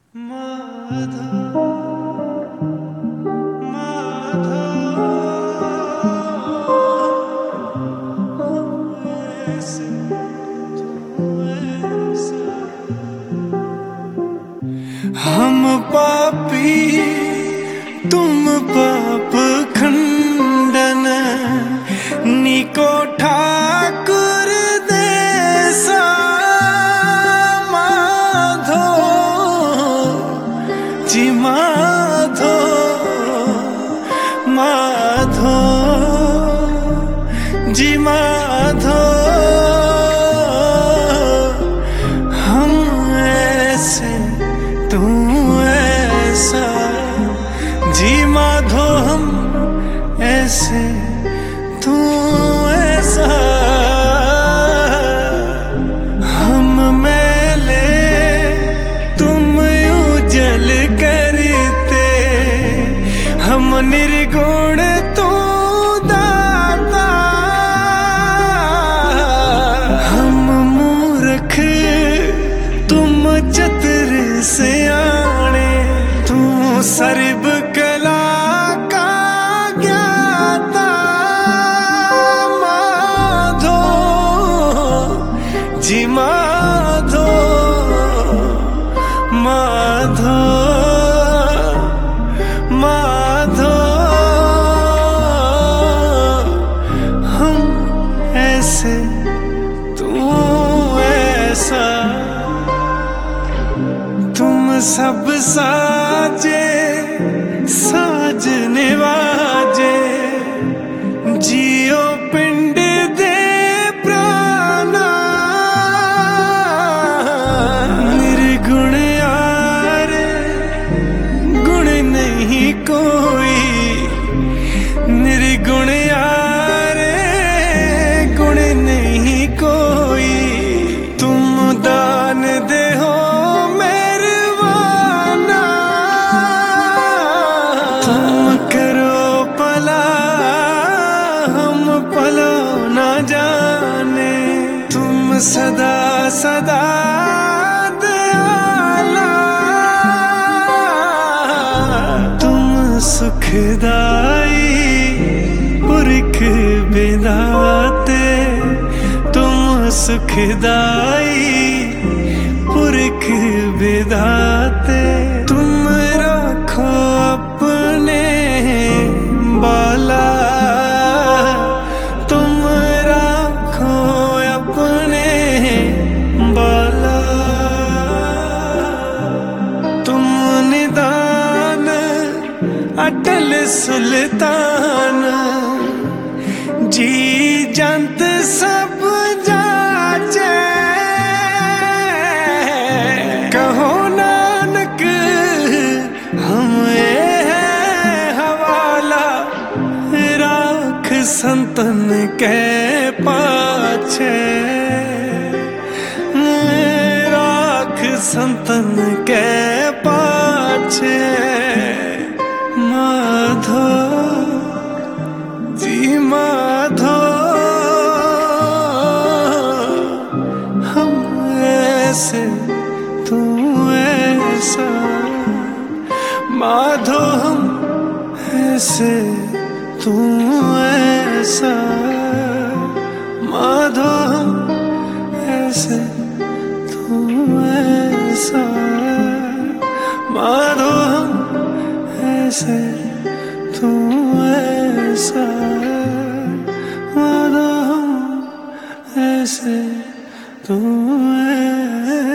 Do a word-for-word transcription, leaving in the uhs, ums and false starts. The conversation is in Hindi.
माधव माधव ऐसे तू ऐसा। हम पापी तुम पाप खंडन निको ठाकुर देसा माधो जी माधो माधो जी माधो हम ऐसे तू ऐसा जी माधो हम ऐसे तू ऐसा। हम मैले तुम उजल करते हम निर्गुण तू दाता। हम मूर्ख तुम चतुर सियाणे तू सर्ब कला का ज्ञाता। माधो जी माधो माधो माधो हम ऐसे तू ऐसा। तुम सब साजे साज निवाजे जियो पिंड दे प्राणा। निर्गुण यार गुण नहीं कोई निर्गुण यार गुण नहीं कोई। तुम दान दे हो मेहरबाना तुम करो भला हम भला ना जाने। तुम सदा सदा दयाला तुम सुखदाई पुरख बिदाते। तुम सुखदाई पुरख बिदाते। तुम रखो अपने बाला तुम रखो अपने बाला। तुम निदान अटल सुल्तान जी जंत सब जाचे। कहो नानक हम ये है हवाला राख संतन के पाछे। राख संतन के पाछे। माधो जी माधो हम ऐसे तू ऐसा। माधो हम ऐसे तू ऐसा। माधो हम ऐसे तू ऐसा। माधो हम ऐसे तू ऐसा। माधो हम ऐसे तू ऐसा।